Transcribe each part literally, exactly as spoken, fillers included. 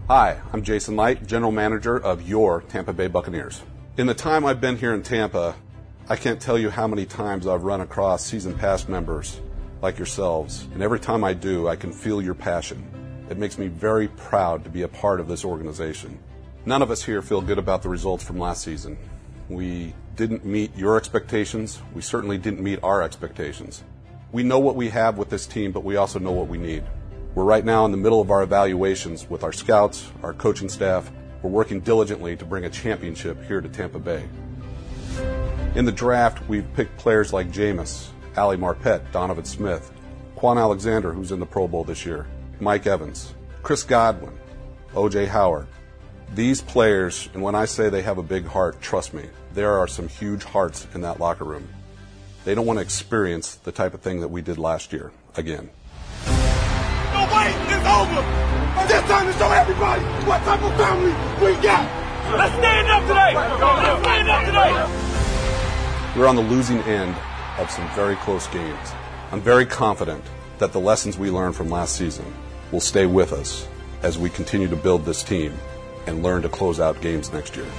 Hi, I'm Jason Light, General Manager of your Tampa Bay Buccaneers. In the time I've been here in Tampa, I can't tell you how many times I've run across season pass members like yourselves, and every time I do, I can feel your passion. It makes me very proud to be a part of this organization. None of us here feel good about the results from last season. We didn't meet your expectations. We certainly didn't meet our expectations. We know what we have with this team, but we also know what we need. We're right now in the middle of our evaluations with our scouts, our coaching staff. We're working diligently to bring a championship here to Tampa Bay. In the draft, we've picked players like Jameis, Ali Marpet, Donovan Smith, Quan Alexander, who's in the Pro Bowl this year, Mike Evans, Chris Godwin, O J Howard. These players, and when I say they have a big heart, trust me, there are some huge hearts in that locker room. They don't want to experience the type of thing that we did last year again. The wait is over. It's time to show everybody what type of family we got. Let's stand up today. Let's stand up today. We're on the losing end of some very close games. I'm very confident that the lessons we learned from last season will stay with us as we continue to build this team and learn to close out games next year.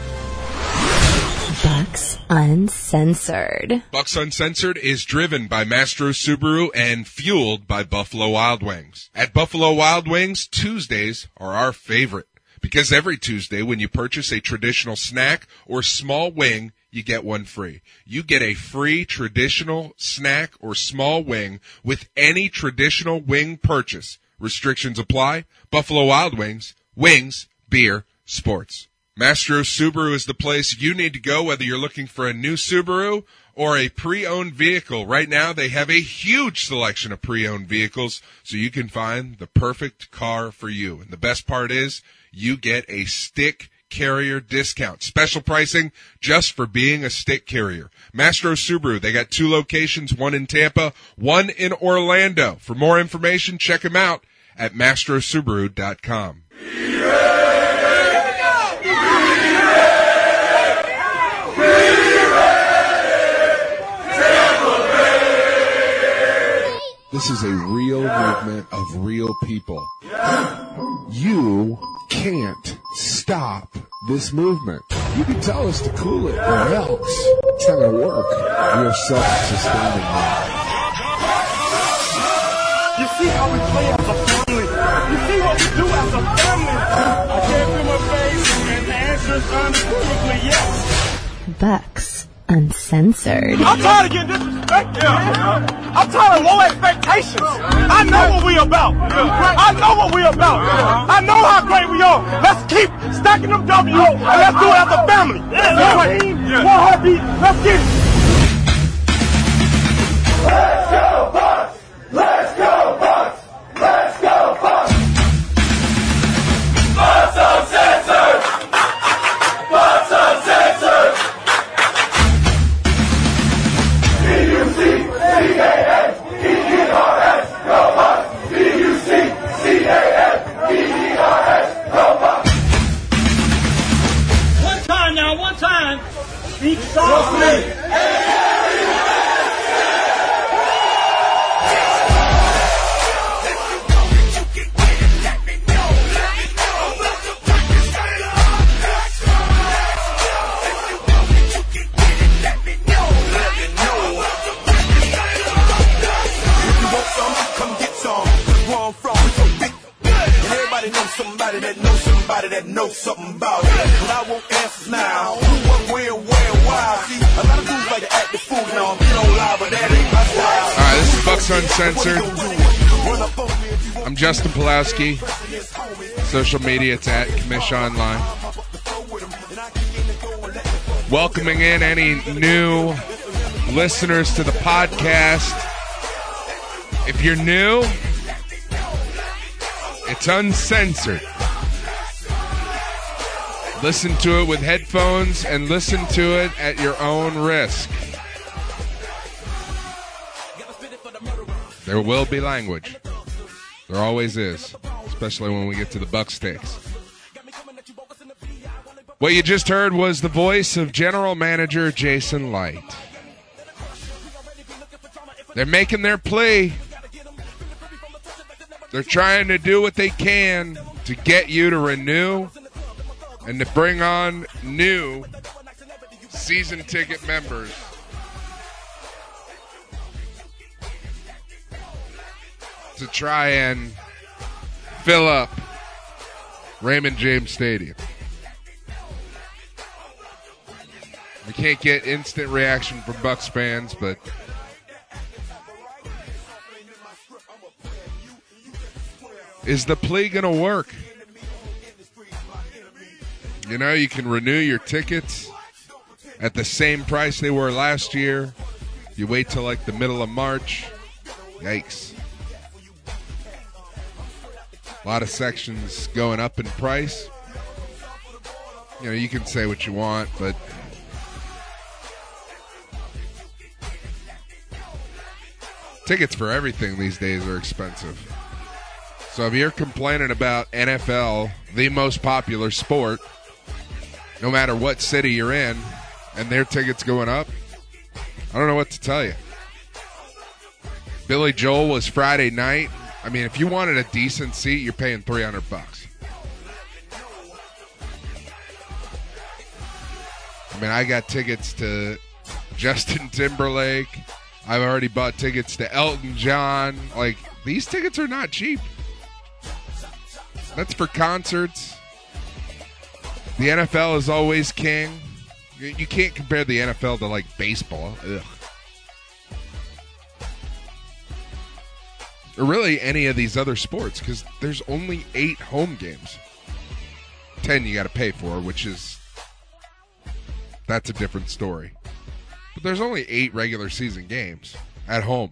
Bucks Uncensored. Bucks Uncensored is driven by Mastro Subaru and fueled by Buffalo Wild Wings. At Buffalo Wild Wings, Tuesdays are our favorite because every Tuesday when you purchase a traditional snack or small wing, you get one free. You get a free traditional snack or small wing with any traditional wing purchase. Restrictions apply. Buffalo Wild Wings, wings, beer, sports. Mastro Subaru is the place you need to go whether you're looking for a new Subaru or a pre-owned vehicle. Right now, they have a huge selection of pre-owned vehicles, so you can find the perfect car for you. And the best part is you get a stick carrier discount. Special pricing just for being a stick carrier. Mastro Subaru, they got two locations, one in Tampa, one in Orlando. For more information, check them out at mastro subaru dot com. This is a real movement of real people. You can't stop this movement. You can tell us to cool it or else it's not going to work. We are self-sustaining now. You see how we play as a family. You see what we do as a family. I gave him a face and the answer is unequivocally yes. Bucks Uncensored. I'm tired of getting disrespected. Yeah. I'm tired of low expectations. I know what we about. I know what we about. I know how great we are. Let's keep stacking them W's and let's do it as a family. One team, one heartbeat. Let's get it. Let's go Bucks! Let's go Bucks! Let's go Bucks! Bucks Uncensored! Bucks Uncensored! B U C C A N E E R S, go Bucks! B U C C A N E E R S, go Bucks! One time now, one time. Speak softly. Somebody that knows somebody that knows something about it. But I want answers now. Who, what, where, where, why? See, a lot of dudes like to act the fool now. I'm getting on live, but that ain't my style. All right, this is Bucks Uncensored. I'm Justin Pulowski. Social media, it's at Commish Online. Welcoming in any new listeners to the podcast. If you're new, it's uncensored. Listen to it with headphones and listen to it at your own risk. There will be language. There always is, especially when we get to the Bucks takes. What you just heard was the voice of General Manager Jason Light. They're making their plea. They're trying to do what they can to get you to renew and to bring on new season ticket members. To try and fill up Raymond James Stadium. We can't get instant reaction from Bucs fans, but is the plea going to work? You know, you can renew your tickets at the same price they were last year. You wait till like the middle of March. Yikes. A lot of sections going up in price. You know, you can say what you want, but tickets for everything these days are expensive. So if you're complaining about N F L, the most popular sport, no matter what city you're in, and their tickets going up, I don't know what to tell you. Billy Joel was Friday night. I mean, if you wanted a decent seat, you're paying three hundred bucks. I mean, I got tickets to Justin Timberlake. I've already bought tickets to Elton John. Like, these tickets are not cheap. That's for concerts. The N F L is always king. You can't compare the N F L to, like, baseball. Ugh. Or really any of these other sports, because there's only eight home games. Ten you got to pay for, which is, that's a different story. But there's only eight regular season games at home.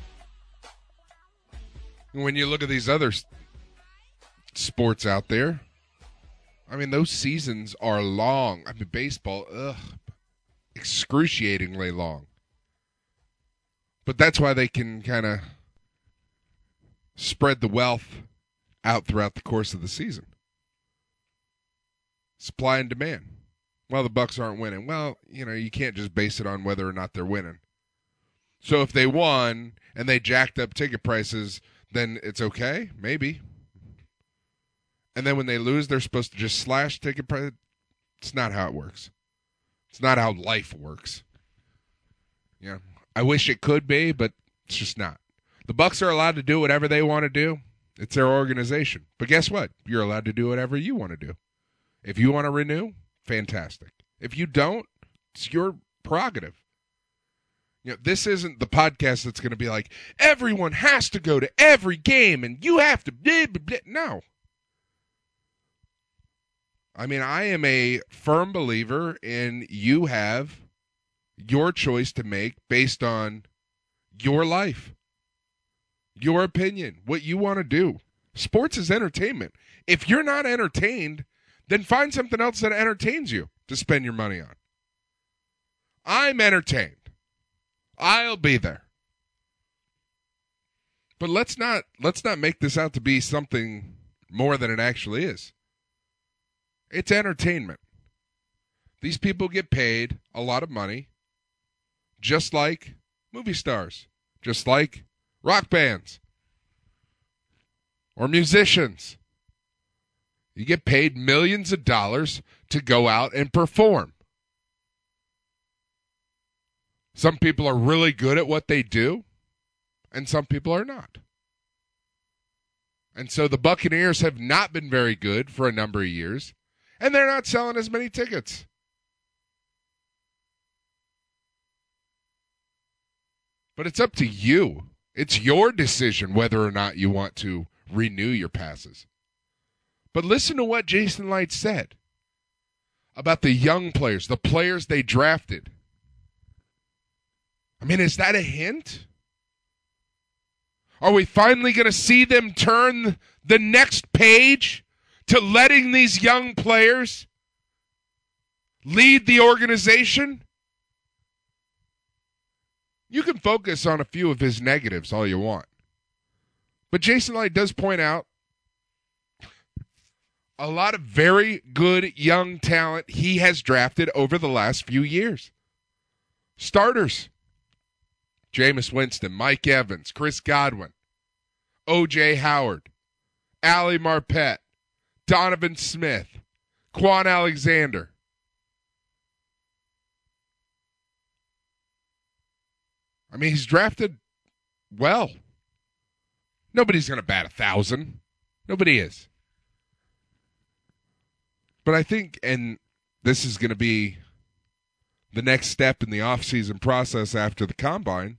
And when you look at these other s- sports out there, I mean, those seasons are long. I mean, baseball, ugh, excruciatingly long. But that's why they can kind of spread the wealth out throughout the course of the season. Supply and demand. Well, the Bucs aren't winning. Well, you know, you can't just base it on whether or not they're winning. So if they won and they jacked up ticket prices, then it's okay? Maybe. And then when they lose, they're supposed to just slash ticket price? It's not how it works. It's not how life works. Yeah, I wish it could be, but it's just not. The Bucs are allowed to do whatever they want to do. It's their organization. But guess what? You're allowed to do whatever you want to do. If you want to renew, fantastic. If you don't, it's your prerogative. You know, this isn't the podcast that's going to be like, everyone has to go to every game and you have to blah, blah, blah. No. I mean, I am a firm believer in you have your choice to make based on your life. Your opinion, what you want to do. Sports is entertainment. If you're not entertained, then find something else that entertains you to spend your money on. I'm entertained. I'll be there. But let's not let's not make this out to be something more than it actually is. It's entertainment. These people get paid a lot of money, just like movie stars, just like rock bands or musicians. You get paid millions of dollars to go out and perform. Some people are really good at what they do, and some people are not. And so the Buccaneers have not been very good for a number of years, and they're not selling as many tickets. But it's up to you. It's your decision whether or not you want to renew your passes. But listen to what Jason Light said about the young players, the players they drafted. I mean, is that a hint? Are we finally going to see them turn the next page to letting these young players lead the organization? You can focus on a few of his negatives all you want. But Jason Light does point out a lot of very good young talent he has drafted over the last few years. Starters. Jameis Winston, Mike Evans, Chris Godwin, O J Howard, Ali Marpet, Donovan Smith, Quan Alexander. I mean, he's drafted well. Nobody's going to bat a thousand. Nobody is. But I think, and this is going to be the next step in the offseason process after the combine,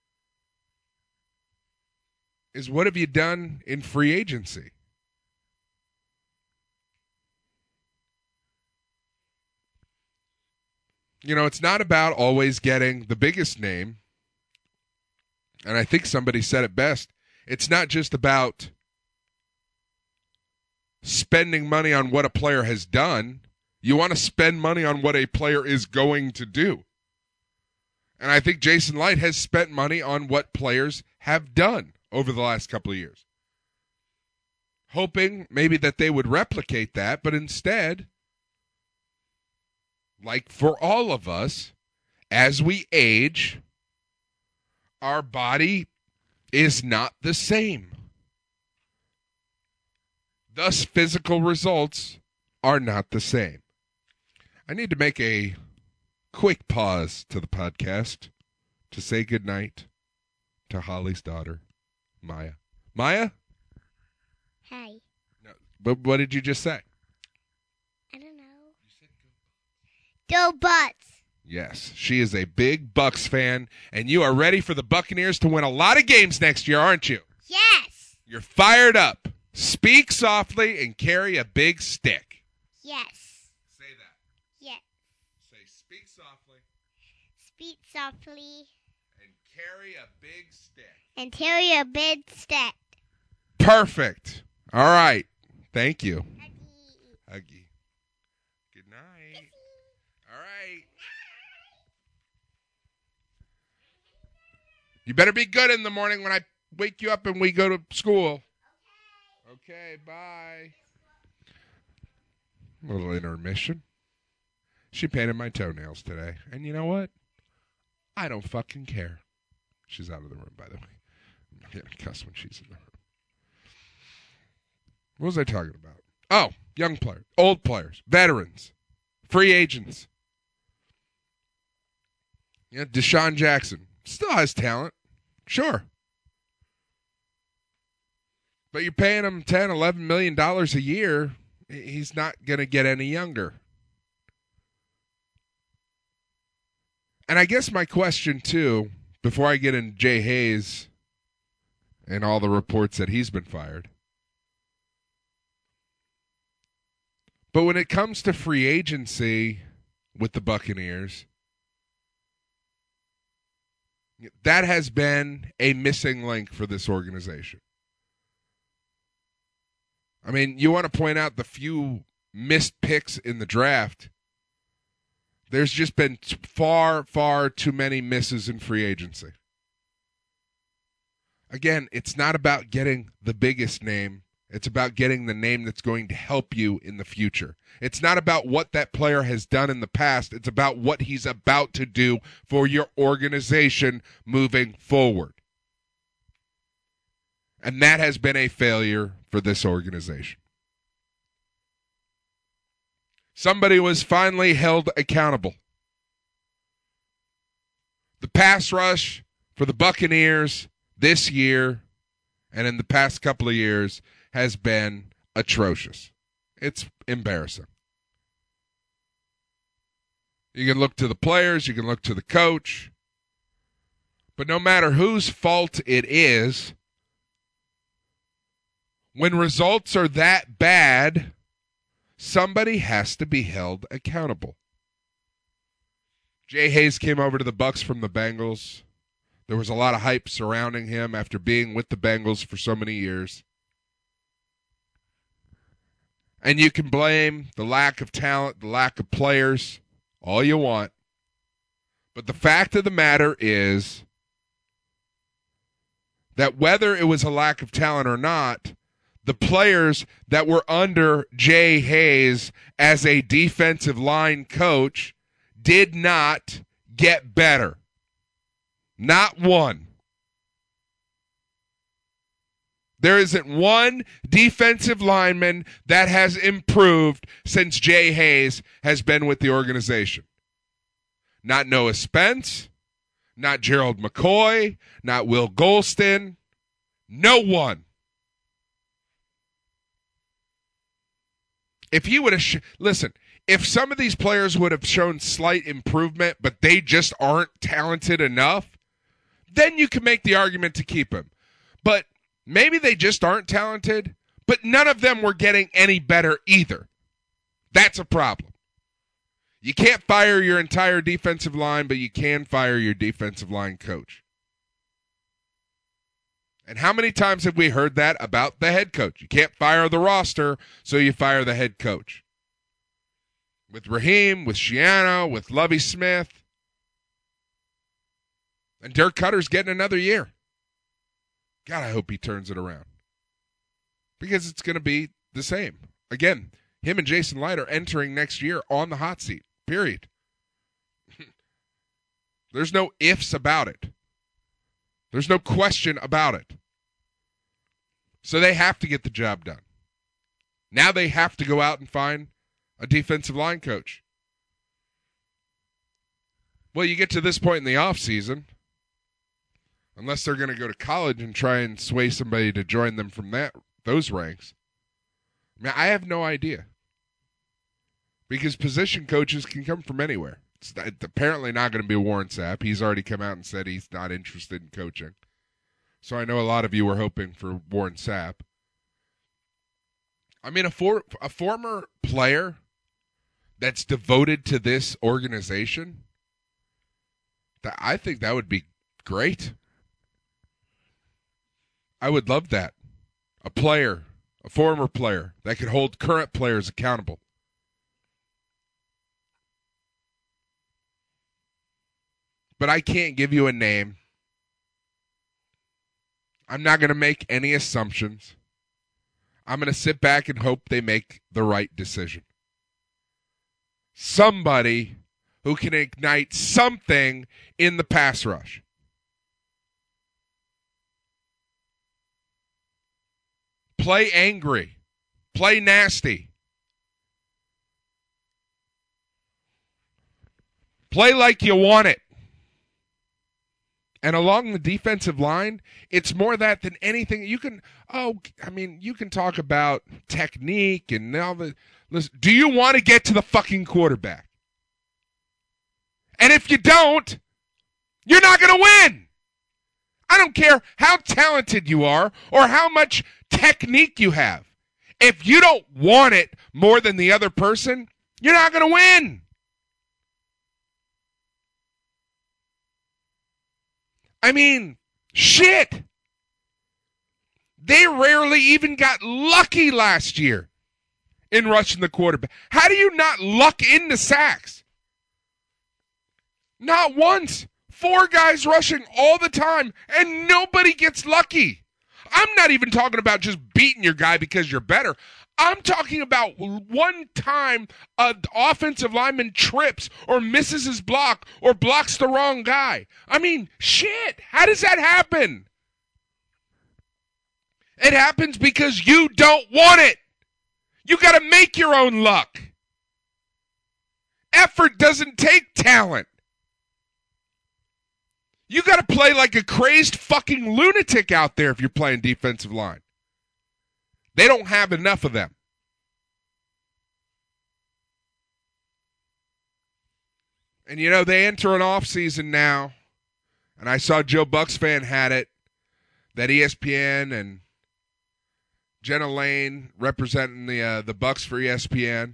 is what have you done in free agency? You know, it's not about always getting the biggest name. And I think somebody said it best. It's not just about spending money on what a player has done. You want to spend money on what a player is going to do. And I think Jason Licht has spent money on what players have done over the last couple of years. Hoping maybe that they would replicate that, but instead, like for all of us, as we age, our body is not the same. Thus, physical results are not the same. I need to make a quick pause to the podcast to say goodnight to Holly's daughter, Maya. Maya? Hi. No, but what did you just say? I don't know. Go Bucks. Yes, she is a big Bucks fan, and you are ready for the Buccaneers to win a lot of games next year, aren't you? Yes. You're fired up. Speak softly and carry a big stick. Yes. Say that. Yes. Say, speak softly. Speak softly. And carry a big stick. And carry a big stick. Perfect. All right. Thank you. Huggy. Huggy. Good night. All right. You better be good in the morning when I wake you up and we go to school. Okay, bye. A little intermission. She painted my toenails today. And you know what? I don't fucking care. She's out of the room, by the way. I'm not going to cuss when she's in the room. What was I talking about? Oh, young players, old players, veterans, free agents. Yeah, Deshaun Jackson still has talent. Sure. But you're paying him ten, eleven million dollars a year. He's not going to get any younger. And I guess my question, too, before I get into Jay Hayes and all the reports that he's been fired. But when it comes to free agency with the Buccaneers, that has been a missing link for this organization. I mean, you want to point out the few missed picks in the draft. There's just been t- far, far too many misses in free agency. Again, it's not about getting the biggest name. It's about getting the name that's going to help you in the future. It's not about what that player has done in the past. It's about what he's about to do for your organization moving forward. And that has been a failure for this organization. Somebody was finally held accountable. The pass rush for the Buccaneers this year and in the past couple of years has been atrocious. It's embarrassing. You can look to the players, you can look to the coach, but no matter whose fault it is, when results are that bad, somebody has to be held accountable. Jay Hayes came over to the Bucs from the Bengals. There was a lot of hype surrounding him after being with the Bengals for so many years. And you can blame the lack of talent, the lack of players, all you want. But the fact of the matter is that whether it was a lack of talent or not, the players that were under Jay Hayes as a defensive line coach did not get better. Not one. There isn't one defensive lineman that has improved since Jay Hayes has been with the organization. Not Noah Spence, not Gerald McCoy, not Will Golston. No one. If he would have, sh- listen, if some of these players would have shown slight improvement, but they just aren't talented enough, then you can make the argument to keep him. But maybe they just aren't talented, but none of them were getting any better either. That's a problem. You can't fire your entire defensive line, but you can fire your defensive line coach. And how many times have we heard that about the head coach? You can't fire the roster, so you fire the head coach. With Raheem, with Schiano, with Lovie Smith. And Dirk Cutter's getting another year. God, I hope he turns it around. Because it's going to be the same. Again, him and Jason Light are entering next year on the hot seat. Period. There's no ifs about it. There's no question about it. So they have to get the job done. Now they have to go out and find a defensive line coach. Well, you get to this point in the offseason, unless they're going to go to college and try and sway somebody to join them from that those ranks. I mean, I have no idea. Because position coaches can come from anywhere. It's apparently not going to be Warren Sapp. He's already come out and said he's not interested in coaching. So I know a lot of you were hoping for Warren Sapp. I mean, a, for, a former player that's devoted to this organization, that I think that would be great. I would love that. A player, a former player, that could hold current players accountable. But I can't give you a name. I'm not going to make any assumptions. I'm going to sit back and hope they make the right decision. Somebody who can ignite something in the pass rush. Play angry. Play nasty. Play like you want it. And along the defensive line, it's more that than anything. You can, oh, I mean, you can talk about technique and all the, listen, do you want to get to the fucking quarterback? And if you don't, you're not going to win. I don't care how talented you are or how much technique you have. If you don't want it more than the other person, you're not going to win. I mean, shit. They rarely even got lucky last year in rushing the quarterback. How do you not luck into sacks? Not once. Four guys rushing all the time, and nobody gets lucky. I'm not even talking about just beating your guy because you're better. I'm talking about one time an offensive lineman trips or misses his block or blocks the wrong guy. I mean, shit, how does that happen? It happens because you don't want it. You got to make your own luck. Effort doesn't take talent. You got to play like a crazed fucking lunatic out there if you're playing defensive line. They don't have enough of them. And, you know, they enter an off season now, and I saw Joe Bucks fan had it, that E S P N and Jenna Lane representing the uh, the Bucks for E S P N.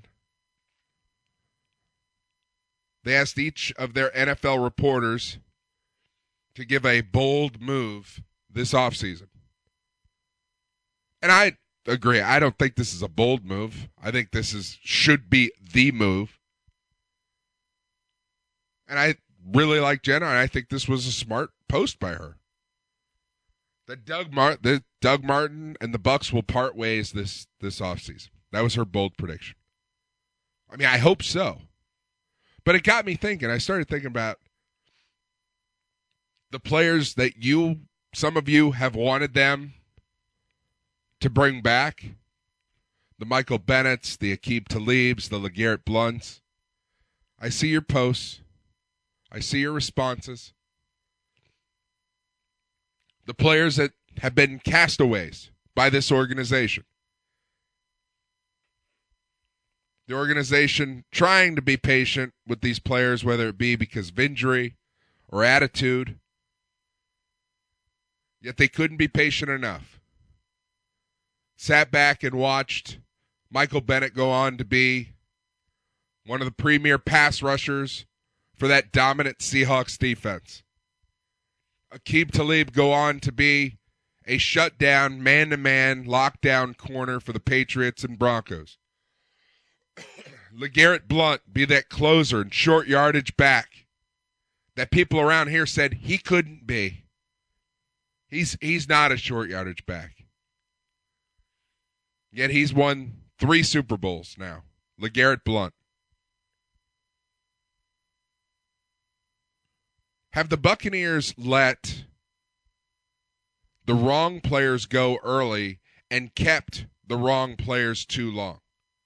They asked each of their N F L reporters to give a bold move this offseason. And I agree. I don't think this is a bold move. I think this is should be the move. And I really like Jenna, and I think this was a smart post by her. That Doug Martin, that Doug Martin and the Bucks will part ways this this offseason. That was her bold prediction. I mean, I hope so. But it got me thinking. I started thinking about the players that you, some of you have wanted them to bring back. The Michael Bennett's, the Aqib Talibs, the LeGarrette Blunts. I see your posts. I see your responses. The players that have been castaways by this organization. The organization trying to be patient with these players, whether it be because of injury or attitude. Yet they couldn't be patient enough. Sat back and watched Michael Bennett go on to be one of the premier pass rushers for that dominant Seahawks defense. Aqib Talib go on to be a shutdown, man-to-man, lockdown corner for the Patriots and Broncos. LeGarrette Blunt be that closer and short yardage back that people around here said he couldn't be. He's he's not a short yardage back. Yet he's won three Super Bowls now. LeGarrette Blunt. Have the Buccaneers let the wrong players go early and kept the wrong players too long?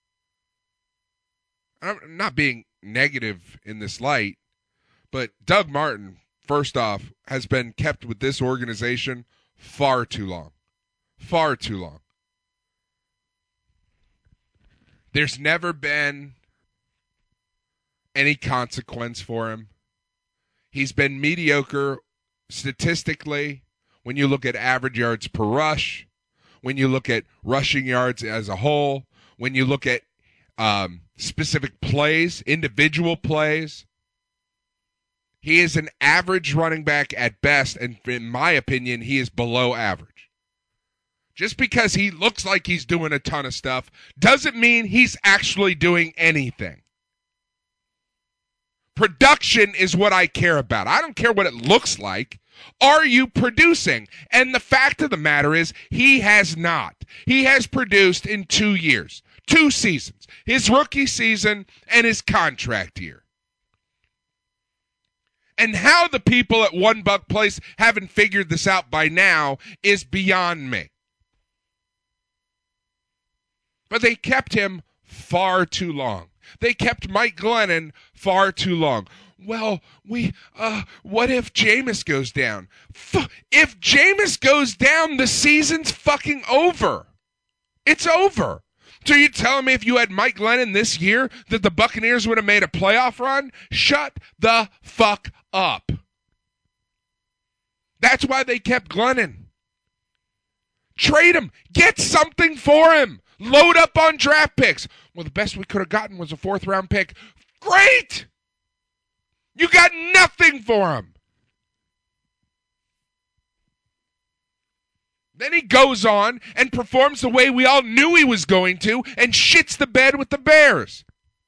I'm not being negative in this light, but Doug Martin, first off, has been kept with this organization far too long. Far too long. There's never been any consequence for him. He's been mediocre statistically when you look at average yards per rush, when you look at rushing yards as a whole, when you look at um, specific plays, individual plays. He is an average running back at best, and in my opinion, he is below average. Just because he looks like he's doing a ton of stuff doesn't mean he's actually doing anything. Production is what I care about. I don't care what it looks like. Are you producing? And the fact of the matter is, he has not. He has produced in two years, two seasons, his rookie season and his contract year. And how the people at One Buck Place haven't figured this out by now is beyond me. But they kept him far too long. They kept Mike Glennon far too long. Well, we, uh, what if Jameis goes down? F- if Jameis goes down, the season's fucking over. It's over. So you telling me if you had Mike Glennon this year that the Buccaneers would have made a playoff run? Shut the fuck up. That's why they kept Glennon. Trade him. Get something for him. Load up on draft picks. Well, the best we could have gotten was a fourth round pick. Great! You got nothing for him. Then he goes on and performs the way we all knew he was going to and shits the bed with the Bears.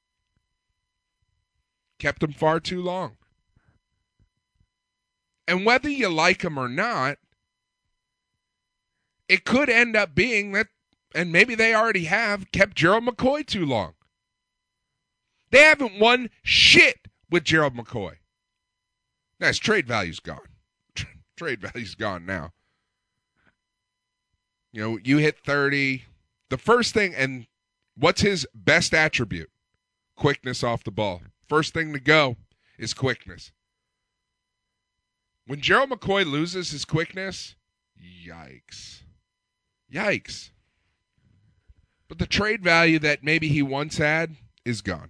Kept him far too long. And whether you like him or not, it could end up being that, and maybe they already have, kept Gerald McCoy too long. They haven't won shit with Gerald McCoy. Now his trade value's gone. Trade value's gone now. You know, you hit thirty. The first thing, and what's his best attribute? Quickness off the ball. First thing to go is quickness. When Gerald McCoy loses his quickness, yikes. Yikes. But the trade value that maybe he once had is gone.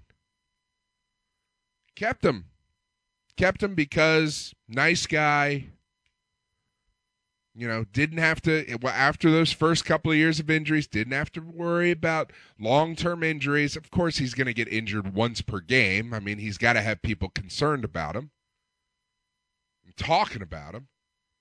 Kept him. Kept him because nice guy. You know, didn't have to, after those first couple of years of injuries, didn't have to worry about long-term injuries. Of course, he's going to get injured once per game. I mean, he's got to have people concerned about him and talking about him.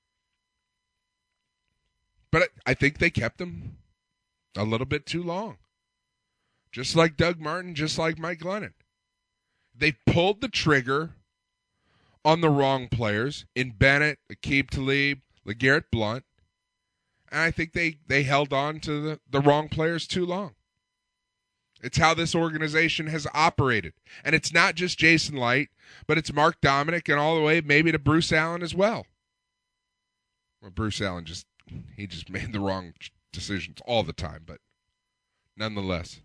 But I think they kept him a little bit too long. Just like Doug Martin, just like Mike Glennon. They pulled the trigger on the wrong players in Bennett, Aqib Talib, LeGarrette Blunt, and I think they, they held on to the, the wrong players too long. It's how this organization has operated. And it's not just Jason Light, but it's Mark Dominic and all the way maybe to Bruce Allen as well. Well, Bruce Allen just, he just made the wrong decisions all the time, but nonetheless.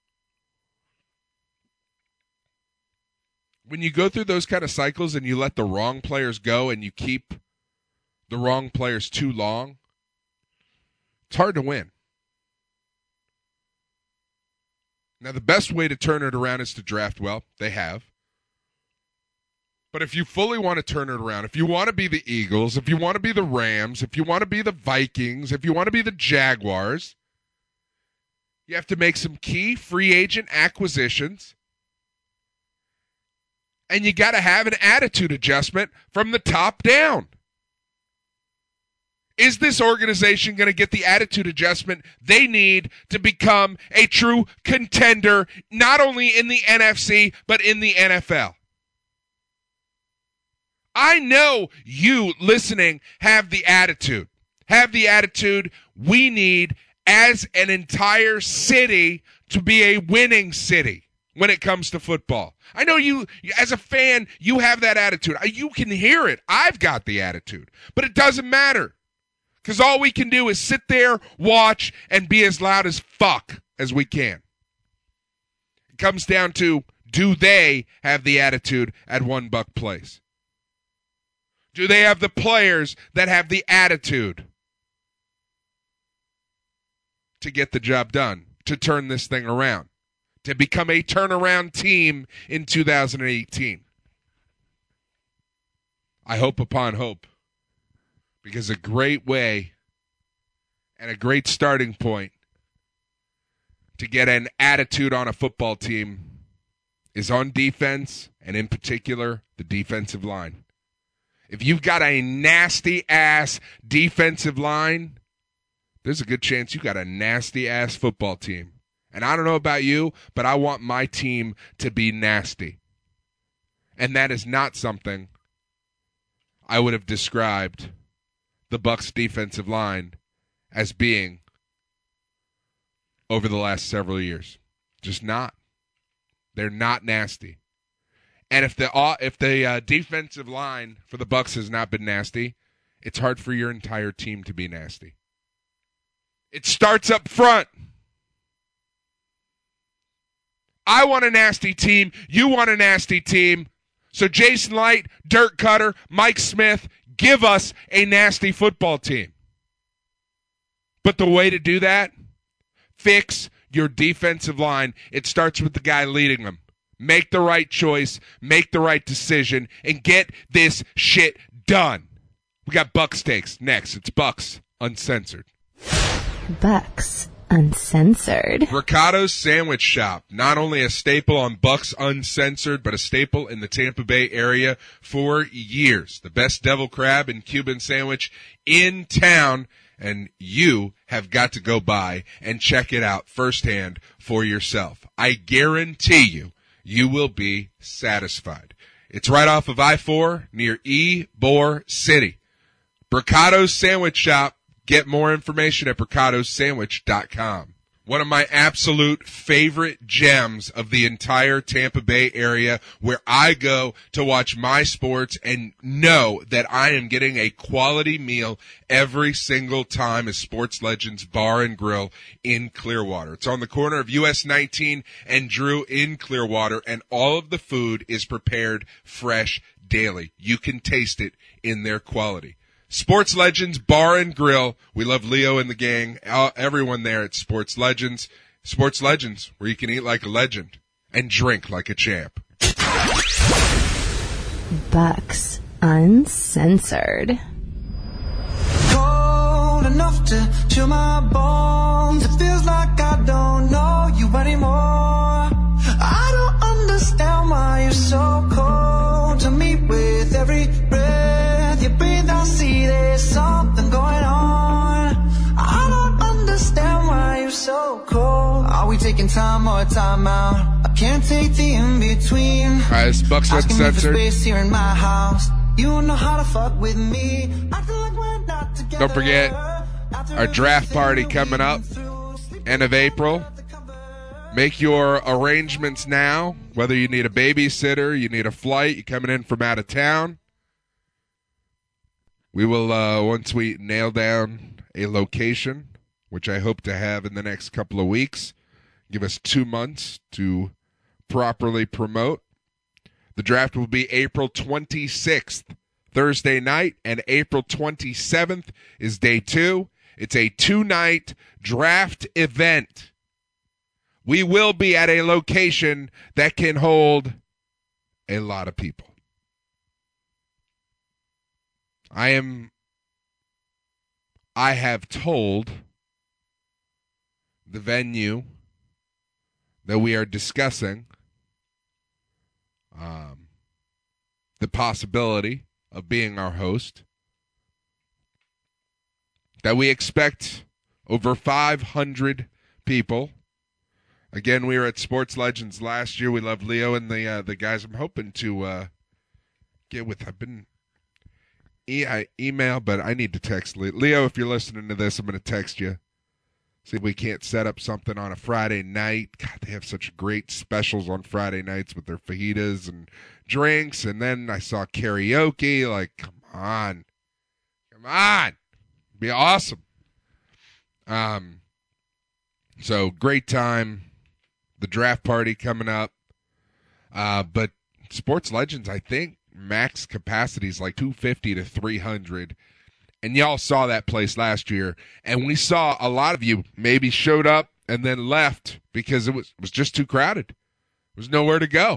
When you go through those kind of cycles and you let the wrong players go and you keep the wrong players too long, it's hard to win. Now, the best way to turn it around is to draft well. They have. But if you fully want to turn it around, if you want to be the Eagles, if you want to be the Rams, if you want to be the Vikings, if you want to be the Jaguars, you have to make some key free agent acquisitions. And you got to have an attitude adjustment from the top down. Is this organization going to get the attitude adjustment they need to become a true contender, not only in the N F C, but in the N F L? I know you listening have the attitude. Have the attitude we need as an entire city to be a winning city when it comes to football. I know you, as a fan, you have that attitude. You can hear it. I've got the attitude. But it doesn't matter. Because all we can do is sit there, watch, and be as loud as fuck as we can. It comes down to, do they have the attitude at One Buck Place? Do they have the players that have the attitude to get the job done, to turn this thing around, to become a turnaround team in two thousand eighteen? I hope upon hope. Because a great way and a great starting point to get an attitude on a football team is on defense, and in particular, the defensive line. If you've got a nasty-ass defensive line, there's a good chance you got a nasty-ass football team. And I don't know about you, but I want my team to be nasty. And that is not something I would have described the Bucs defensive line as being over the last several years. Just not. They're not nasty. And if the if the uh, defensive line for the Bucs has not been nasty, it's hard for your entire team to be nasty. It starts up front. I want a nasty team. You want a nasty team. So Jason Light, Dirk Cutter, Mike Smith, give us a nasty football team. But the way to do that, fix your defensive line. It starts with the guy leading them. Make the right choice, make the right decision, and get this shit done. We got Bucs Takes next. It's Bucs Uncensored. Bucs Uncensored. Ricardo's Sandwich Shop, not only a staple on Bucs Uncensored, but a staple in the Tampa Bay area for years. The best devil crab and Cuban sandwich in town, and you have got to go by and check it out firsthand for yourself. I guarantee you, you will be satisfied. It's right off of I four near Ybor City. Ricardo's Sandwich Shop. Get more information at bricados sandwich dot com. One of my absolute favorite gems of the entire Tampa Bay area, where I go to watch my sports and know that I am getting a quality meal every single time, is Sports Legends Bar and Grill in Clearwater. It's on the corner of U S nineteen and Drew in Clearwater, and all of the food is prepared fresh daily. You can taste it in their quality. Sports Legends Bar and Grill. We love Leo and the gang, everyone there at Sports Legends. Sports Legends, where you can eat like a legend and drink like a champ. Bucs Uncensored. Cold enough to chill my bones. It feels like I don't know you anymore. I don't understand why you're so cold to me. With every breath you breathe, I see there's something going on. I don't understand why you're so cold. Are we taking time or time out? I can't take the in-between. All right, it's Bucs Uncensored. Space here in my house. You know how to fuck with me. I feel like we're not together. Don't forget our draft party coming up, end of April. Make your arrangements now, whether you need a babysitter, you need a flight, you're coming in from out of town. We will, uh, once we nail down a location, which I hope to have in the next couple of weeks. Give us two months to properly promote. The draft will be April twenty-sixth, Thursday night, and April twenty-seventh is day two. It's a two-night draft event. We will be at a location that can hold a lot of people. I am, I have told the venue that we are discussing um, the possibility of being our host, that we expect over five hundred people. Again, we were at Sports Legends last year. We love Leo and the uh, the guys. I'm hoping to uh, get with. I've been e- I email, but I need to text Leo. Leo, if you're listening to this, I'm going to text you. See if we can't set up something on a Friday night. God, they have such great specials on Friday nights with their fajitas and drinks. And then I saw karaoke. Like, come on. Come on. Be awesome. Um. So, great time. The draft party coming up. Uh, but Sports Legends, I think, max capacity is like two fifty to three hundred. And y'all saw that place last year. And we saw a lot of you maybe showed up and then left because it was, was just too crowded. There was nowhere to go.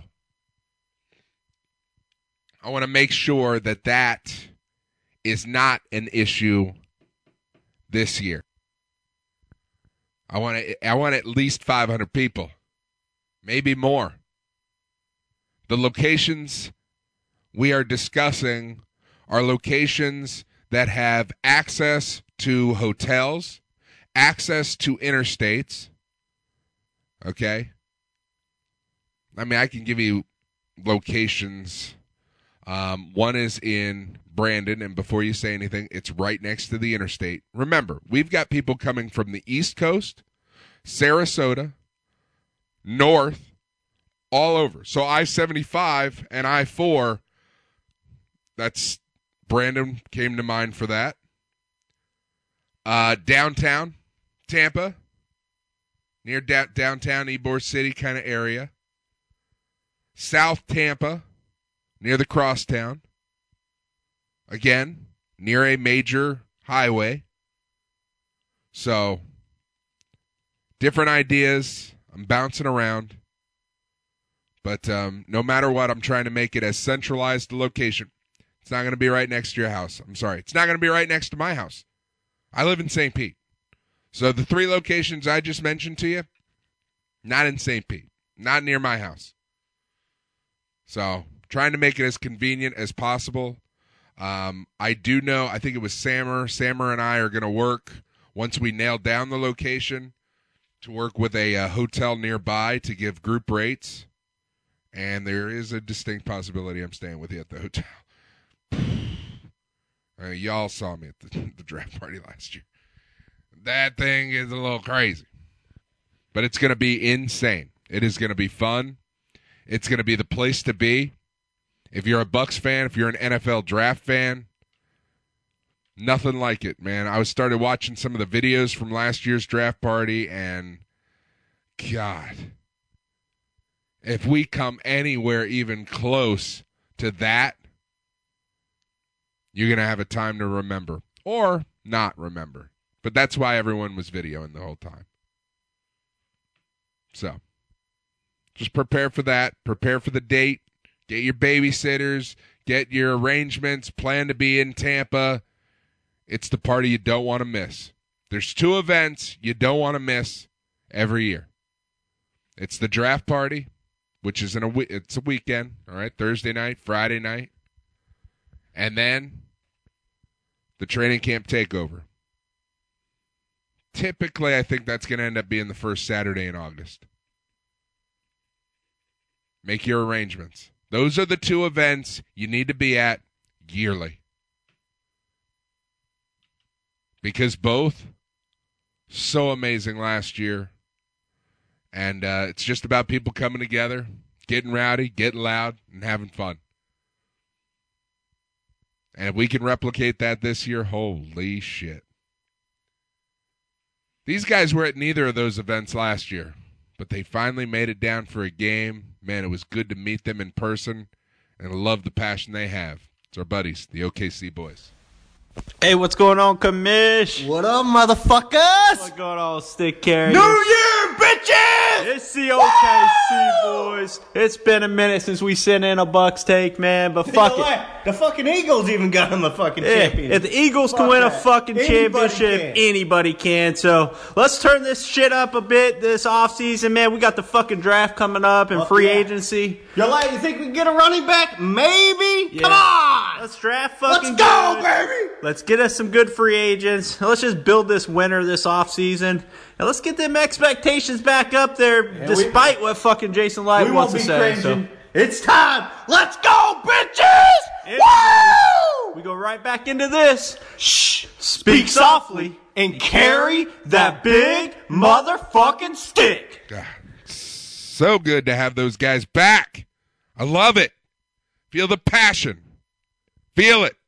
I want to make sure that that is not an issue this year. I want to, I want at least five hundred people, maybe more. The locations we are discussing are locations that have access to hotels, access to interstates. Okay? I mean, I can give you locations. Um, one is in Brandon, and before you say anything, it's right next to the interstate. Remember, we've got people coming from the East Coast, Sarasota, north, all over. So I seventy-five and I four, that's Brandon came to mind for that. Uh, downtown Tampa, near da- downtown Ybor City kind of area. South Tampa, near the crosstown. Again, near a major highway. So, different ideas. I'm bouncing around. But um, no matter what, I'm trying to make it as centralized a location. It's not going to be right next to your house. I'm sorry. It's not going to be right next to my house. I live in Saint Pete. So the three locations I just mentioned to you, not in Saint Pete. Not near my house. So trying to make it as convenient as possible. Um, I do know, I think it was Sammer. Sammer and I are going to work, once we nail down the location, to work with a uh, hotel nearby to give group rates. And there is a distinct possibility I'm staying with you at the hotel. Uh, y'all saw me at the, the draft party last year. That thing is a little crazy. But it's going to be insane. It is going to be fun. It's going to be the place to be. If you're a Bucs fan, if you're an N F L draft fan, nothing like it, man. I was started watching some of the videos from last year's draft party, and God, if we come anywhere even close to that, you're going to have a time to remember. Or not remember. But that's why everyone was videoing the whole time. So, just prepare for that. Prepare for the date. Get your babysitters. Get your arrangements. Plan to be in Tampa. It's the party you don't want to miss. There's two events you don't want to miss every year. It's the draft party, which is in a it's a weekend, all right, Thursday night, Friday night. And then the training camp takeover. Typically, I think that's going to end up being the first Saturday in August. Make your arrangements. Those are the two events you need to be at yearly. Because both, so amazing last year. And uh, it's just about people coming together, getting rowdy, getting loud, and having fun. And if we can replicate that this year, holy shit. These guys were at neither of those events last year, but they finally made it down for a game. Man, it was good to meet them in person, and I love the passion they have. It's our buddies, the O K C boys. Hey, what's going on, Commish? What up, motherfuckers? What's going on, Stick Carriers? New Year, bitches! It's the O K C boys. It's been a minute since we sent in a Bucks take, man, but fuck You know it. what? The fucking Eagles even got him a fucking Yeah, champion. if the Eagles Fuck can win a that. fucking Anybody championship, can. anybody can. So let's turn this shit up a bit this offseason, man. We got the fucking draft coming up and Fuck free yeah. agency. You like? You think we can get a running back? Maybe. Yeah. Come on. Let's draft Let's fucking go, good. baby. Let's get us some good free agents. Let's just build this winner this offseason. And let's get them expectations back up there, Yeah, despite what fucking Jason Light We wants won't to be say. cringing. So. It's time. Let's go, bitches! Yeah. Woo! We go right back into this. Shh. Speak softly and carry that big motherfucking stick. God, so good to have those guys back. I love it. Feel the passion. Feel it.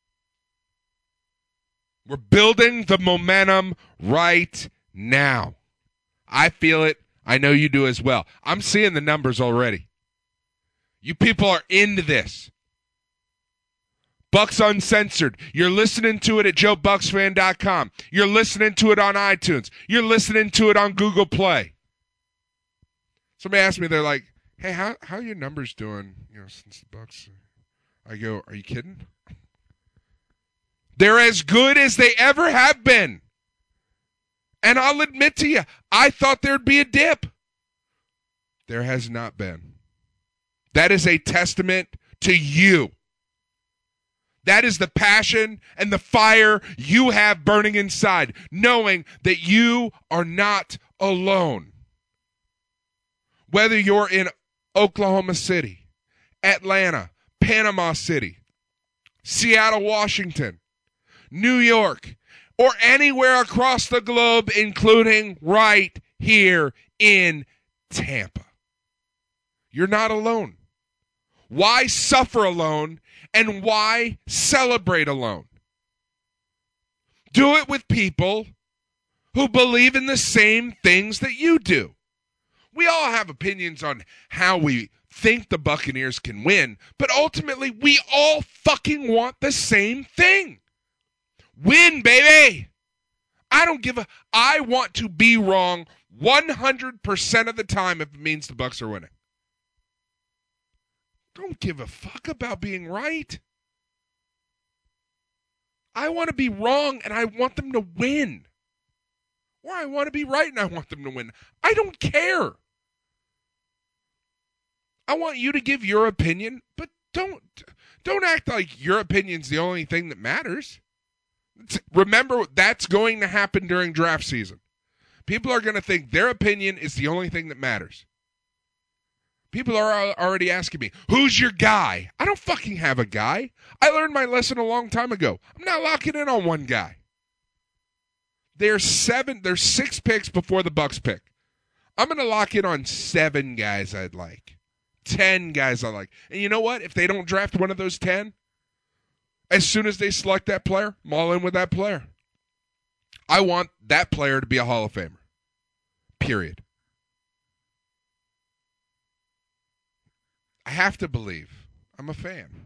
We're building the momentum right now. I feel it. I know you do as well. I'm seeing the numbers already. You people are into this. Bucks Uncensored. You're listening to it at joe bucks fan dot com. You're listening to it on iTunes. You're listening to it on Google Play. Somebody asked me, they're like, hey, how how are your numbers doing, you know, since the Bucks? I go, are you kidding? They're as good as they ever have been. And I'll admit to you, I thought there'd be a dip. There has not been. That is a testament to you. That is the passion and the fire you have burning inside, knowing that you are not alone. Whether you're in Oklahoma City, Atlanta, Panama City, Seattle, Washington, New York, or anywhere across the globe, including right here in Tampa. You're not alone. Why suffer alone, and why celebrate alone? Do it with people who believe in the same things that you do. We all have opinions on how we think the Buccaneers can win, but ultimately we all fucking want the same thing. Win, baby! I don't give a... I want to be wrong one hundred percent of the time if it means the Bucs are winning. Don't give a fuck about being right. I want to be wrong and I want them to win. Or I want to be right and I want them to win. I don't care. I want you to give your opinion, but don't don't act like your opinion's the only thing that matters. Remember, that's going to happen during draft season. People are going to think their opinion is the only thing that matters. People are already asking me, who's your guy? I don't fucking have a guy. I learned my lesson a long time ago. I'm not locking in on one guy. There's seven, there's six picks before the Bucs pick. I'm going to lock in on seven guys I'd like. Ten guys I like. And you know what? If they don't draft one of those ten, as soon as they select that player, I'm all in with that player. I want that player to be a Hall of Famer. Period. I have to believe. I'm a fan.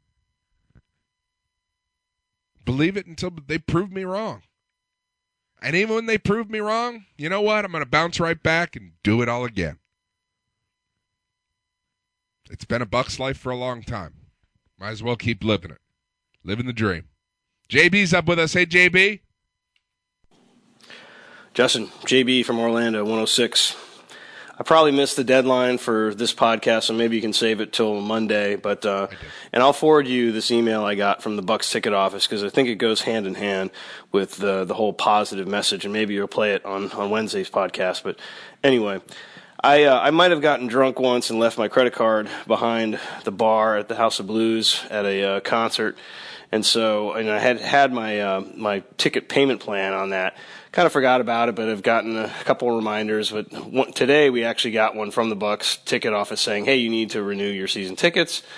Believe it until they prove me wrong. And even when they prove me wrong, you know what? I'm going to bounce right back and do it all again. It's been a Bucs life for a long time. Might as well keep living it. Living the dream. J B's up with us. Hey, J B. Justin, J B from Orlando, one oh six. I probably missed the deadline for this podcast, so maybe you can save it till Monday. But uh, and I'll forward you this email I got from the Bucs ticket office because I think it goes hand in hand with the the whole positive message, and maybe you'll play it on, on Wednesday's podcast. But anyway, I uh, I might have gotten drunk once and left my credit card behind the bar at the House of Blues at a uh, concert, and so and I had had my uh, my ticket payment plan on that. Kind of forgot about it, but I've gotten a couple of reminders. But one, today we actually got one from the Bucs ticket office saying, "Hey, you need to renew your season tickets.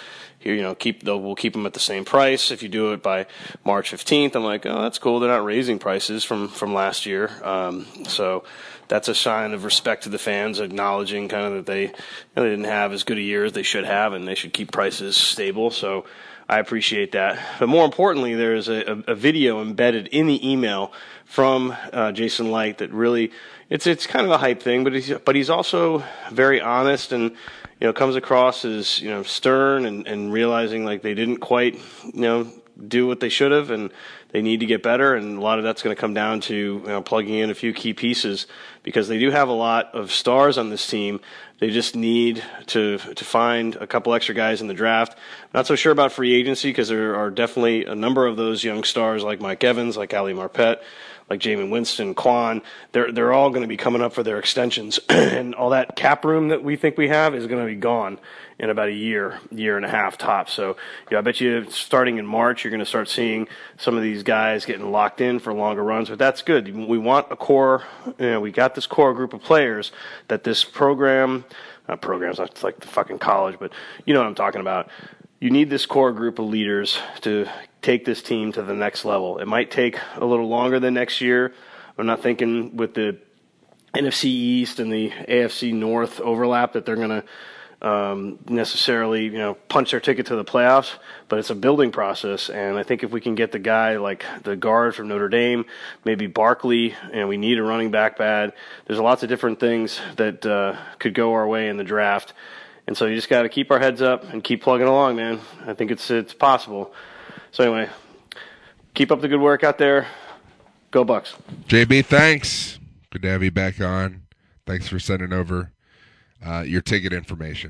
you know, keep they'll, we'll keep them at the same price if you do it by March fifteenth. I'm like, oh, that's cool. They're not raising prices from, from last year. Um, so that's a sign of respect to the fans, acknowledging kind of that they, you know, they didn't have as good a year as they should have, and they should keep prices stable. So I appreciate that. But more importantly, there's a, a video embedded in the email from uh, Jason Light that really, it's it's kind of a hype thing, but he's, but he's also very honest and, you know, comes across as, you know, stern and, and realizing like they didn't quite, you know, do what they should have and they need to get better. And a lot of that's going to come down to, you know, plugging in a few key pieces because they do have a lot of stars on this team. They just need to to find a couple extra guys in the draft. Not so sure about free agency because there are definitely a number of those young stars like Mike Evans, like Ali Marpet, like Jameis Winston, Quan. They're they're all going to be coming up for their extensions, and all that cap room that we think we have is going to be gone in about a year, year and a half tops. So, yeah, I bet you starting in March, you're going to start seeing some of these guys getting locked in for longer runs. But that's good. We want a core. You know, we got this core group of players that this program, not programs, not like the fucking college, but you know what I'm talking about. You need this core group of leaders to take this team to the next level. It might take a little longer than next year. I'm not thinking with the N F C East and the A F C North overlap that they're going to um, necessarily, you know, punch their ticket to the playoffs, but it's a building process. And I think if we can get the guy like the guard from Notre Dame, maybe Barkley, and we need a running back bad, there's lots of different things that uh, could go our way in the draft. And so you just got to keep our heads up and keep plugging along, man. I think it's it's possible. So anyway, keep up the good work out there. Go Bucks. J B, thanks. Good to have you back on. Thanks for sending over uh, your ticket information.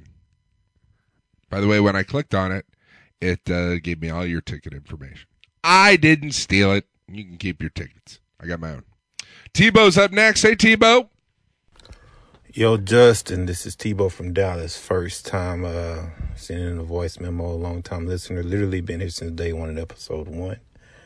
By the way, when I clicked on it, it uh, gave me all your ticket information. I didn't steal it. You can keep your tickets. I got my own. Tebow's up next. Hey, Tebow. Yo, Justin, this is Tebow from Dallas. First time uh, sending in a voice memo, a long-time listener. Literally been here since day one in episode one.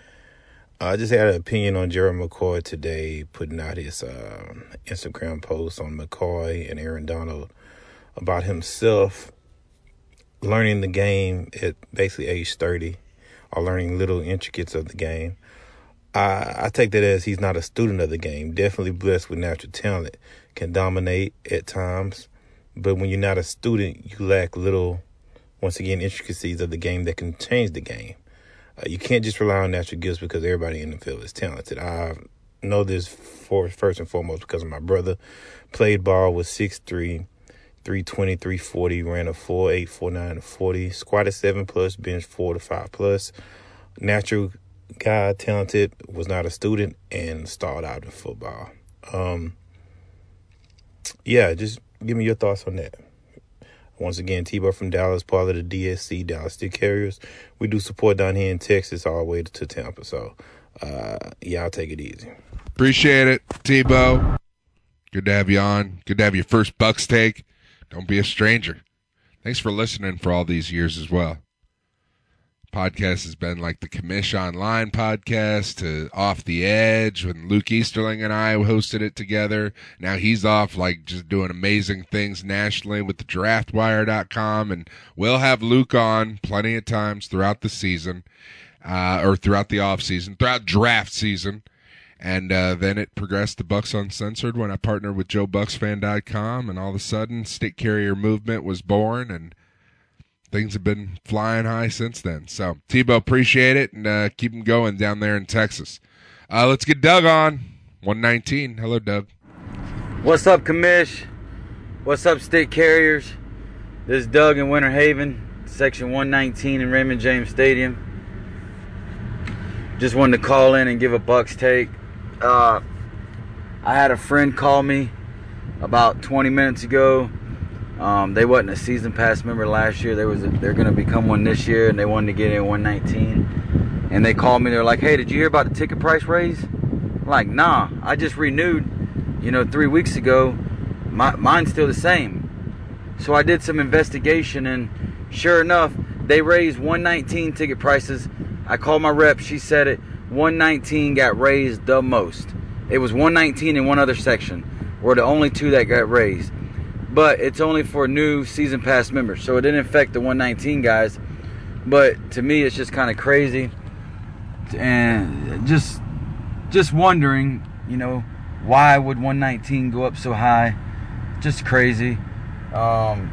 I just had an opinion on Gerald McCoy today, putting out his uh, Instagram post on McCoy and Aaron Donald about himself learning the game at basically age thirty, or learning little intricacies of the game. I, I take that as he's not a student of the game, definitely blessed with natural talent, can dominate at times. But when you're not a student, you lack little, once again, intricacies of the game that can change the game. Uh, you can't just rely on natural gifts because everybody in the field is talented. I know this for first and foremost because of my brother. Played ball, was six three, three twenty, three forty, ran a four eight, four nine, and forty, squatted seven plus, bench four to five plus. Natural guy, talented, was not a student, and stalled out in football. Um, yeah, just give me your thoughts on that. Once again, Tebow from Dallas, part of the D S C, Dallas Steel Carriers. We do support down here in Texas all the way to Tampa. So, uh, yeah, I'll take it easy. Appreciate it, Tebow. Good to have you on. Good to have your first Bucks take. Don't be a stranger. Thanks for listening for all these years as well. Podcast has been like the Commish Online podcast to Off the Edge when Luke Easterling and I hosted it together. Now he's off like just doing amazing things nationally with the draft wire dot com, and we'll have Luke on plenty of times throughout the season, uh, or throughout the off season, throughout draft season. And uh, then it progressed to Bucks Uncensored when I partnered with Joe Bucks Fan dot com, and all of a sudden Stick Carrier Movement was born, and things have been flying high since then. So, Tebow, appreciate it, and uh, keep them going down there in Texas. Uh, let's get Doug on. one nineteen. Hello, Doug. What's up, Commish? What's up, State Carriers? This is Doug in Winter Haven, Section one nineteen in Raymond James Stadium. Just wanted to call in and give a Bucks take. Uh, I had a friend call me about twenty minutes ago. Um, they wasn't a season pass member last year. They was a, they're going to become one this year, and they wanted to get in one nineteen. And they called me. They're like, "Hey, did you hear about the ticket price raise?" I'm like, "Nah, I just renewed, you know, three weeks ago. My, mine's still the same." So I did some investigation, and sure enough, they raised one nineteen ticket prices. I called my rep. She said it. one nineteen got raised the most. It was one nineteen in one other section. We're the only two that got raised. But it's only for new season pass members, so it didn't affect the one nineteen guys. But to me, it's just kind of crazy, and just just wondering, you know, why would one nineteen go up so high? Just crazy. Um,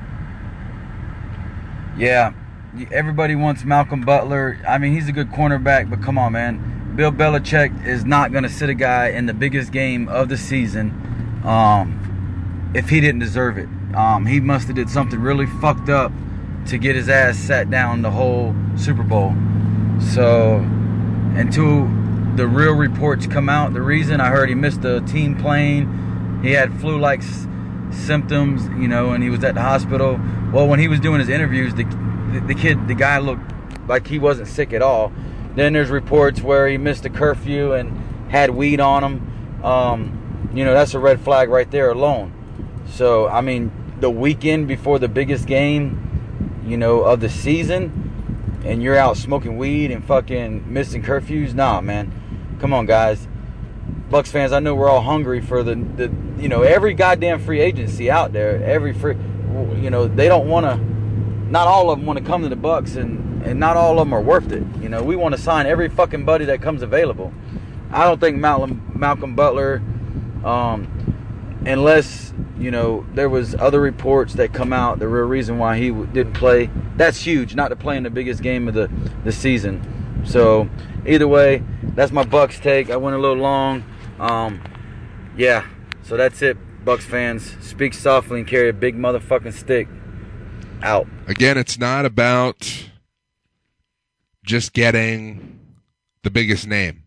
yeah, everybody wants Malcolm Butler. I mean, he's a good cornerback, but come on, man. Bill Belichick is not going to sit a guy in the biggest game of the season um, if he didn't deserve it. Um, he must have did something really fucked up to get his ass sat down the whole Super Bowl. So until the real reports come out, the reason I heard he missed the team plane, he had flu-like s- symptoms, you know, and he was at the hospital. Well, when he was doing his interviews, the, the the kid, the guy looked like he wasn't sick at all. Then there's reports where he missed a curfew and had weed on him. Um, you know, that's a red flag right there alone. So, I mean, the weekend before the biggest game, you know, of the season, and you're out smoking weed and fucking missing curfews? Nah, man. Come on, guys. Bucks fans, I know we're all hungry for the, the you know, every goddamn free agency out there. Every free, you know, they don't want to, not all of them want to come to the Bucks, and, and not all of them are worth it. You know, we want to sign every fucking buddy that comes available. I don't think Malcolm, Malcolm Butler, um, unless, you know, there was other reports that come out, the real reason why he didn't play. That's huge, not to play in the biggest game of the, the season. So, either way, that's my Bucks take. I went a little long. Um, yeah, so that's it, Bucks fans. Speak softly and carry a big motherfucking stick. Out. Again, it's not about just getting the biggest name.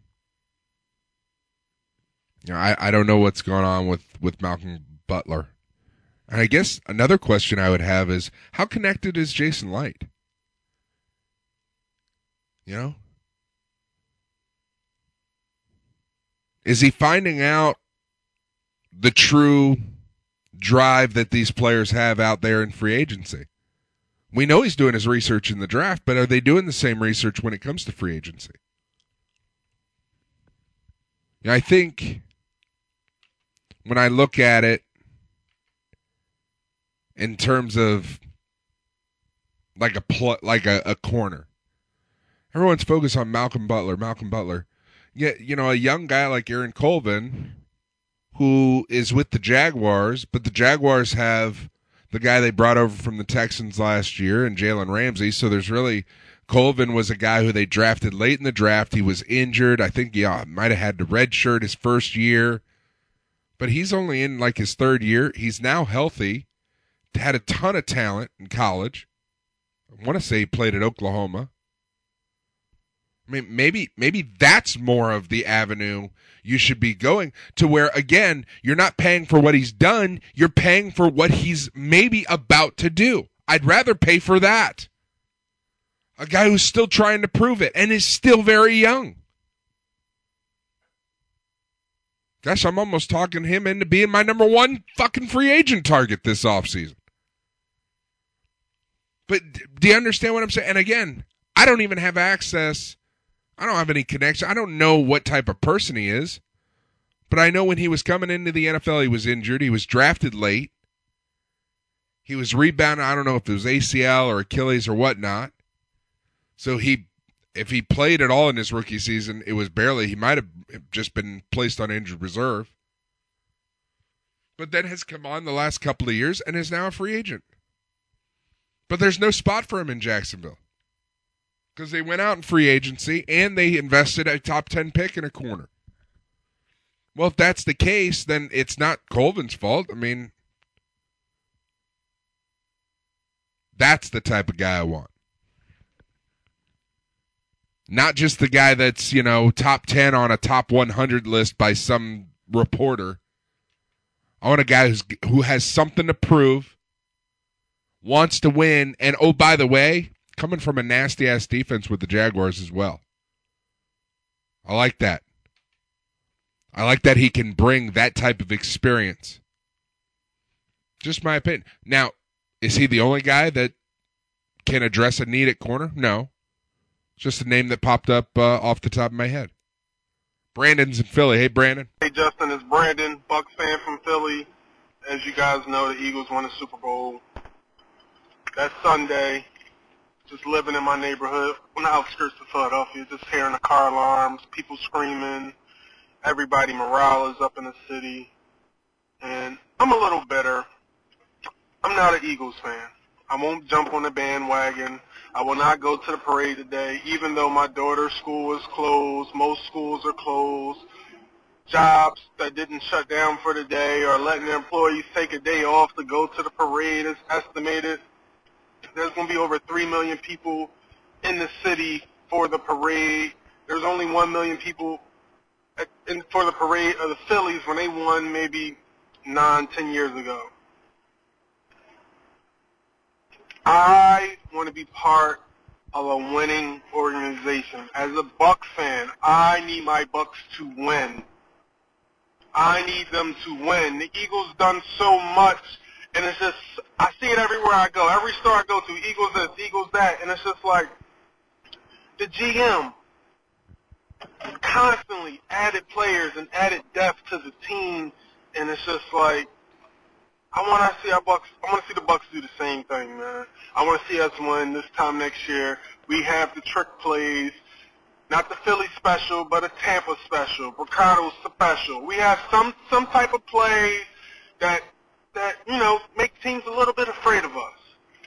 You know, I, I don't know what's going on with, with Malcolm Butler. And I guess another question I would have is, how connected is Jason Light? You know? Is he finding out the true drive that these players have out there in free agency? We know he's doing his research in the draft, but are they doing the same research when it comes to free agency? You know, I think when I look at it in terms of like a pl- like a, a corner, everyone's focused on Malcolm Butler, Malcolm Butler. Yet, you know, a young guy like Aaron Colvin, who is with the Jaguars, but the Jaguars have the guy they brought over from the Texans last year and Jalen Ramsey. So there's really, Colvin was a guy who they drafted late in the draft. He was injured. I think, yeah, might have had to redshirt his first year, but he's only in like his third year. He's now healthy, had a ton of talent in college. I want to say he played at Oklahoma. I mean, maybe maybe that's more of the avenue you should be going to, where, again, you're not paying for what he's done. You're paying for what he's maybe about to do. I'd rather pay for that. A guy who's still trying to prove it and is still very young. Gosh, I'm almost talking him into being my number one fucking free agent target this offseason. But do you understand what I'm saying? And again, I don't even have access. I don't have any connection. I don't know what type of person he is. But I know when he was coming into the N F L, he was injured. He was drafted late. He was rebounded. I don't know if it was A C L or Achilles or whatnot. So he, if he played at all in his rookie season, it was barely. He might have just been placed on injured reserve. But then has come on the last couple of years and is now a free agent. But there's no spot for him in Jacksonville, because they went out in free agency and they invested a top ten pick in a corner. Well, if that's the case, then it's not Colvin's fault. I mean, that's the type of guy I want. Not just the guy that's, you know, top ten on a top one hundred list by some reporter. I want a guy who's, who has something to prove, wants to win, and, oh, by the way, coming from a nasty-ass defense with the Jaguars as well. I like that. I like that he can bring that type of experience. Just my opinion. Now, is he the only guy that can address a need at corner? No. Just a name that popped up uh, off the top of my head. Brandon's in Philly. Hey, Brandon. Hey, Justin. It's Brandon, Bucks fan from Philly. As you guys know, the Eagles won the Super Bowl. That's Sunday. just living in my neighborhood on the outskirts of Philadelphia, just hearing the car alarms, people screaming, everybody morale is up in the city. And I'm a little bitter. I'm not an Eagles fan. I won't jump on the bandwagon. I will not go to the parade today, even though my daughter's school is closed. Most schools are closed. Jobs that didn't shut down for the day are letting their employees take a day off to go to the parade is estimated. There's going to be over three million people in the city for the parade. There's only one million people at, in, for the parade of the Phillies when they won maybe nine, ten years ago. I want to be part of a winning organization. As a Bucs fan, I need my Bucs to win. I need them to win. The Eagles done so much, and it's just, I see it everywhere I go. Every store I go to, Eagles this, Eagles that, and it's just like, the G M constantly added players and added depth to the team, and it's just like, I want to see our Bucs, I want to see the Bucs do the same thing, man. I want to see us win this time next year. We have the trick plays. Not the Philly special, but a Tampa special, Ricardo special. We have some some type of play that that you know make teams a little bit afraid of us.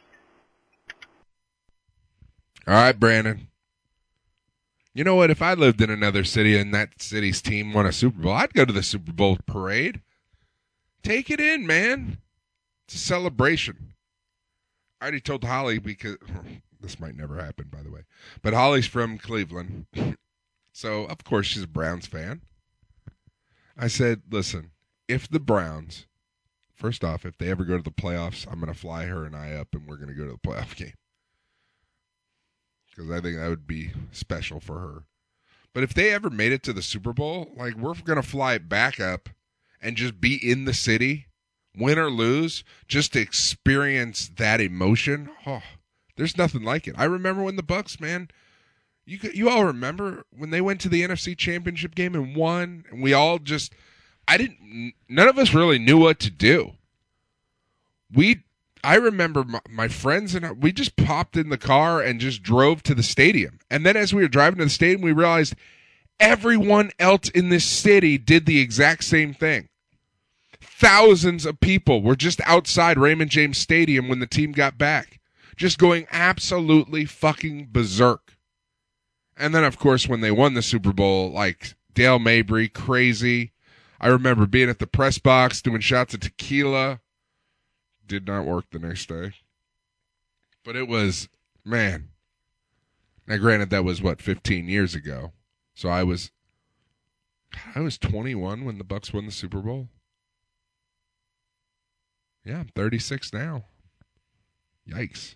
All right, Brandon. You know what? If I lived in another city and that city's team won a Super Bowl, I'd go to the Super Bowl parade. Take it in, man. It's a celebration. I already told Holly because. This might never happen, by the way. But Holly's from Cleveland. So, of course, she's a Browns fan. I said, listen, if the Browns, first off, if they ever go to the playoffs, I'm going to fly her and I up and we're going to go to the playoff game. Because I think that would be special for her. But if they ever made it to the Super Bowl, like, we're going to fly it back up and just be in the city, win or lose, just to experience that emotion. Oh, there's nothing like it. I remember when the Bucs, man, you you all remember when they went to the N F C Championship game and won, and we all just, I didn't, none of us really knew what to do. We, I remember my, my friends and I, we just popped in the car and just drove to the stadium. And then as we were driving to the stadium, we realized everyone else in this city did the exact same thing. Thousands of people were just outside Raymond James Stadium when the team got back. Just going absolutely fucking berserk. And then, of course, when they won the Super Bowl, like Dale Mabry, crazy. I remember being at the press box doing shots of tequila. Did not work the next day. But it was, man. Now, granted, that was, what, fifteen years ago. So I was, I was twenty-one when the Bucs won the Super Bowl. Yeah, I'm thirty-six now. Yikes.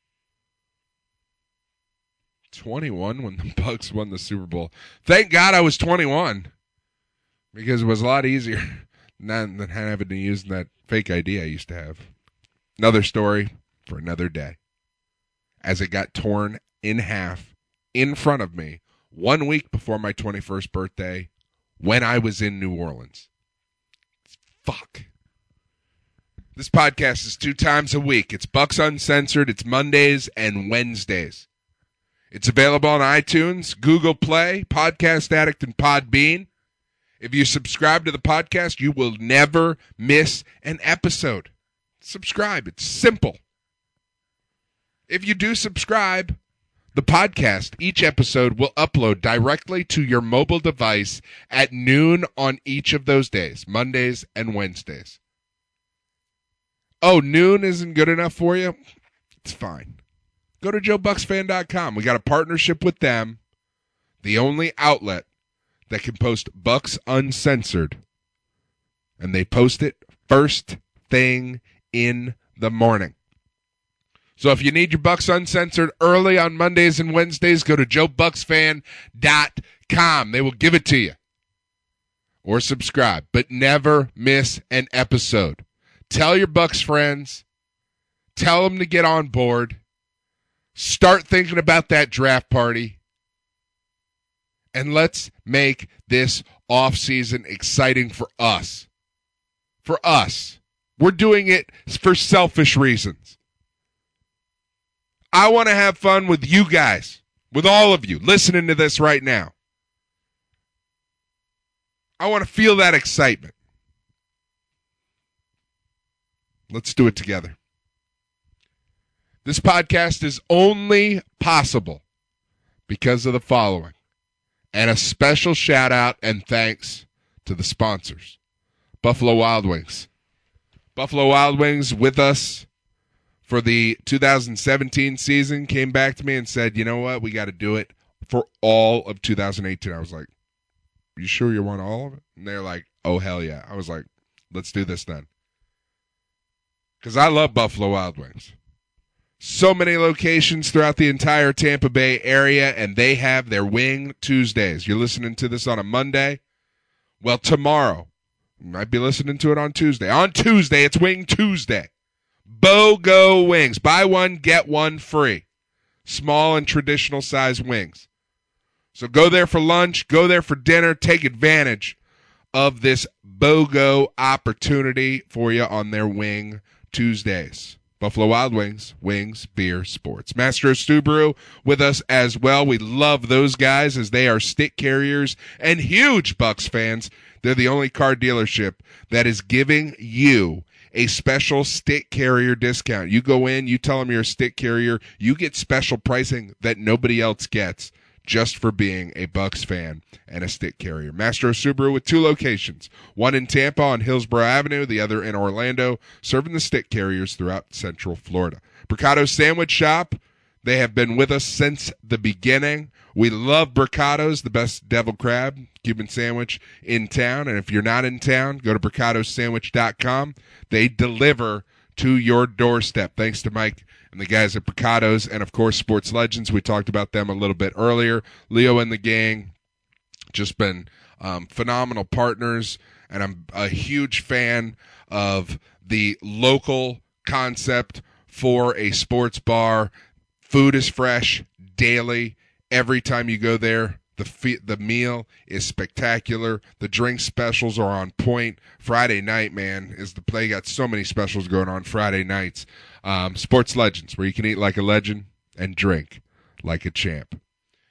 twenty-one when the Bucs won the Super Bowl. Thank God I was twenty-one because it was a lot easier than having to use that fake I D I used to have. Another story for another day. As it got torn in half in front of me one week before my twenty-first birthday when I was in New Orleans. Fuck. This podcast is two times a week. It's Bucs Uncensored. It's Mondays and Wednesdays. It's available on iTunes, Google Play, Podcast Addict, and Podbean. If you subscribe to the podcast, you will never miss an episode. Subscribe. It's simple. If you do subscribe, the podcast, each episode will upload directly to your mobile device at noon on each of those days, Mondays and Wednesdays. Oh, noon isn't good enough for you? It's fine. Go to joe bucks fan dot com. We got a partnership with them, the only outlet that can post Bucs Uncensored. And they post it first thing in the morning. So if you need your Bucs Uncensored early on Mondays and Wednesdays, go to joe bucks fan dot com. They will give it to you. Or subscribe, but never miss an episode. Tell your Bucs friends. Tell them to get on board. Start thinking about that draft party. And let's make this offseason exciting for us. For us. We're doing it for selfish reasons. I want to have fun with you guys, with all of you listening to this right now. I want to feel that excitement. Let's do it together. This podcast is only possible because of the following. And a special shout out and thanks to the sponsors. Buffalo Wild Wings. Buffalo Wild Wings with us for the two thousand seventeen season came back to me and said, you know what, we got to do it for all of two thousand eighteen. I was like, you sure you want all of it? And they're like, oh, hell yeah. I was like, let's do this then. Because I love Buffalo Wild Wings. So many locations throughout the entire Tampa Bay area, and they have their Wing Tuesdays. You're listening to this on a Monday. Well, tomorrow, you might be listening to it on Tuesday. On Tuesday, it's Wing Tuesday. BOGO Wings. Buy one, get one free. Small and traditional size wings. So go there for lunch, go there for dinner, take advantage of this BOGO opportunity for you on their Wing Tuesdays. Buffalo Wild Wings, wings, beer, sports. Mastro Subaru with us as well. We love those guys as they are stick carriers and huge Bucks fans. They're the only car dealership that is giving you a special stick carrier discount. You go in, you tell them you're a stick carrier, you get special pricing that nobody else gets just for being a Bucks fan and a stick carrier. Mastro Subaru with two locations, one in Tampa on Hillsborough Avenue, the other in Orlando, serving the stick carriers throughout Central Florida. Bricato Sandwich Shop, they have been with us since the beginning. We love Bricatos, the best devil crab Cuban sandwich in town. And if you're not in town, go to bricato sandwich dot com. They deliver to your doorstep. Thanks to Mike and the guys at Bricatos and, of course, Sports Legends. We talked about them a little bit earlier. Leo and the gang, just been um, phenomenal partners, and I'm a huge fan of the local concept for a sports bar. Food is fresh daily. Every time you go there, the fe- the meal is spectacular. The drink specials are on point. Friday night, man, is the play. Got so many specials going on Friday nights. Um, Sports Legends, where you can eat like a legend and drink like a champ.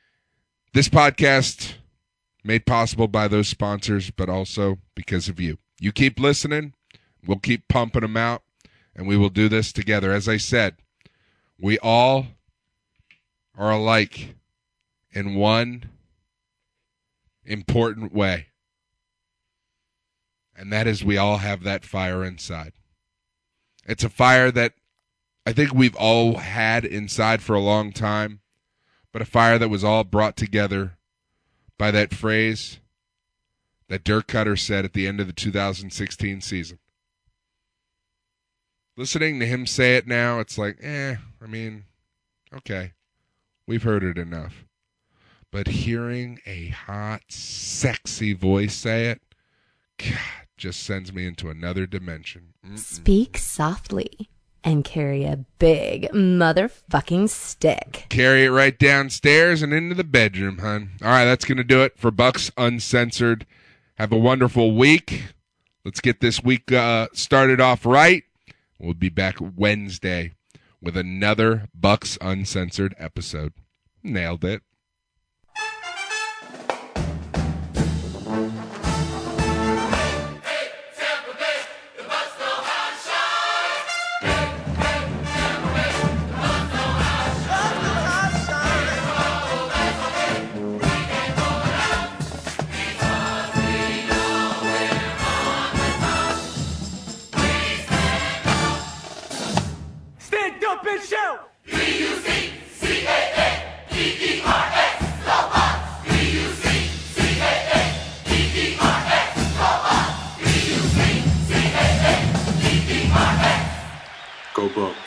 This podcast made possible by those sponsors, but also because of you. You keep listening, we'll keep pumping them out, and we will do this together. As I said, we all are alike in one important way, and that is we all have that fire inside. It's a fire that I think we've all had inside for a long time, but a fire that was all brought together by that phrase that Dirk Cutter said at the end of the two thousand sixteen season. Listening to him say it now, it's like, eh, I mean, okay, we've heard it enough. But hearing a hot, sexy voice say it, God, just sends me into another dimension. Mm-mm. Speak softly and carry a big motherfucking stick. Carry it right downstairs and into the bedroom, hon. All right, that's going to do it for Bucks Uncensored. Have a wonderful week. Let's get this week uh, started off right. We'll be back Wednesday with another Bucks Uncensored episode. Nailed it. Shout! B U C C A A D E R S, go Bucks! B U C C A A D E R S, go Bucks! B U C C A A D E R S, go Bucks!